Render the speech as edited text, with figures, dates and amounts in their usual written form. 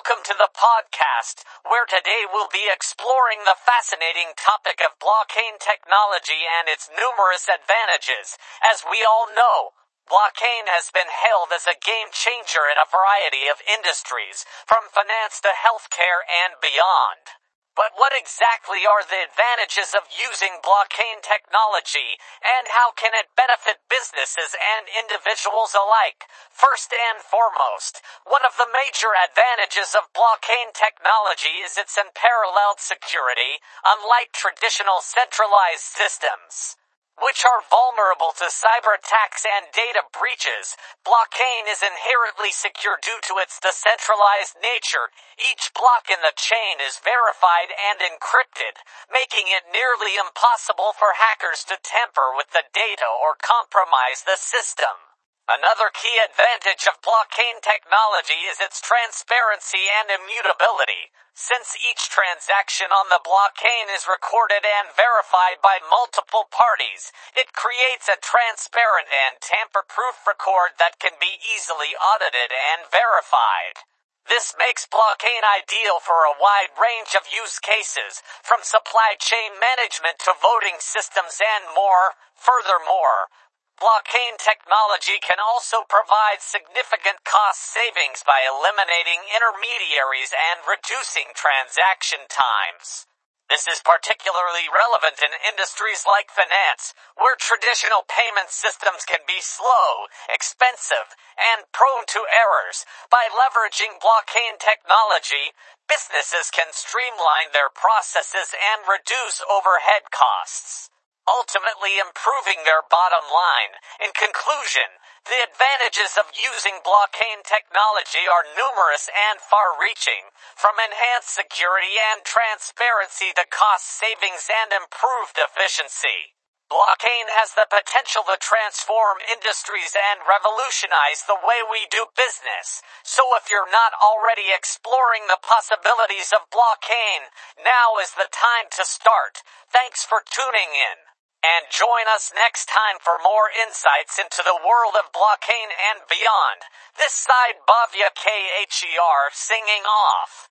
welcome to the podcast, where today we'll be exploring the fascinating topic of blockchain technology and its numerous advantages. As we all know, blockchain has been hailed as a game changer in a variety of industries, from finance to healthcare and beyond. But what exactly are the advantages of using blockchain technology, and how can it benefit businesses and individuals alike? First and foremost, one of the major advantages of blockchain technology is its unparalleled security, unlike traditional centralized systems, which are vulnerable to cyber attacks and data breaches. Blockchain is inherently secure due to its decentralized nature. Each block in the chain is verified and encrypted, making it nearly impossible for hackers to tamper with the data or compromise the system. Another key advantage of blockchain technology is its transparency and immutability. Since each transaction on the blockchain is recorded and verified by multiple parties, it creates a transparent and tamper-proof record that can be easily audited and verified. This makes blockchain ideal for a wide range of use cases, from supply chain management to voting systems and more. Furthermore, blockchain technology can also provide significant cost savings by eliminating intermediaries and reducing transaction times. This is particularly relevant in industries like finance, where traditional payment systems can be slow, expensive, and prone to errors. By leveraging blockchain technology, businesses can streamline their processes and reduce overhead costs, ultimately improving their bottom line. In conclusion, the advantages of using blockchain technology are numerous and far-reaching, from enhanced security and transparency to cost savings and improved efficiency. Blockchain has the potential to transform industries and revolutionize the way we do business. So if you're not already exploring the possibilities of blockchain, now is the time to start. Thanks for tuning in. And join us next time for more insights into the world of blockchain and beyond. This side Bhavya Kher singing off.